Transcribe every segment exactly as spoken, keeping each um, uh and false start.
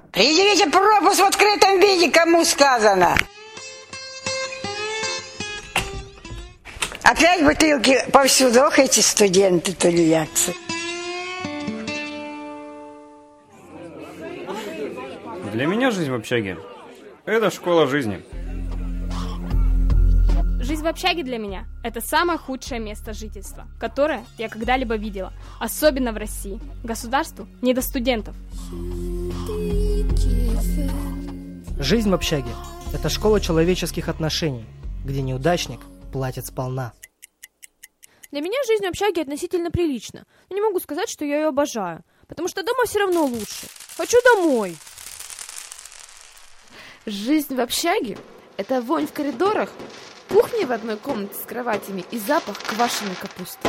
Предъявите пропуск в открытом виде, кому сказано. Опять бутылки повсюду, ох, эти студенты тунеядцы. Для меня жизнь в общаге – это школа жизни. Жизнь в общаге для меня – это самое худшее место жительства, которое я когда-либо видела, особенно в России. Государству не до студентов. Жизнь в общаге – это школа человеческих отношений, где неудачник платит сполна. Для меня жизнь в общаге относительно прилична, но не могу сказать, что я ее обожаю, потому что дома все равно лучше. Хочу домой. Жизнь в общаге – это вонь в коридорах, кухня в одной комнате с кроватями и запах квашеной капусты.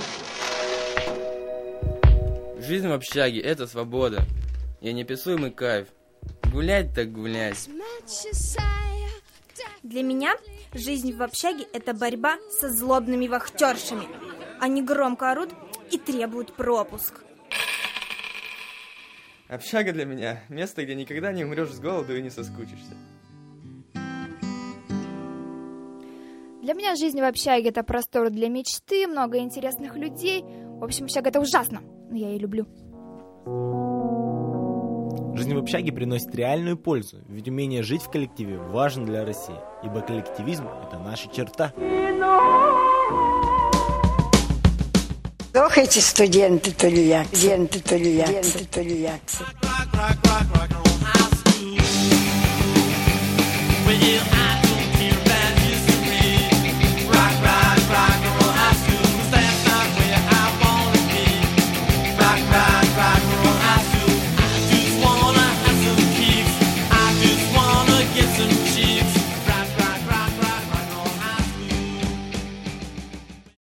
Жизнь в общаге – это свобода и неописуемый кайф. Гулять так гулять. Для меня жизнь в общаге – это борьба со злобными вахтершами. Они громко орут и требуют пропуск. Общага для меня – место, где никогда не умрешь с голоду и не соскучишься. Для меня жизнь в общаге – это простор для мечты, много интересных людей. В общем, общага – это ужасно, но я ее люблю. Жизнь в общаге приносит реальную пользу, ведь умение жить в коллективе важно для России, ибо коллективизм – это наша черта. Ох, эти студенты тунеядцы, студенты тунеядцы, тунеядцы. Rock, rock, rock, rock, rock, rock, high school. Well, I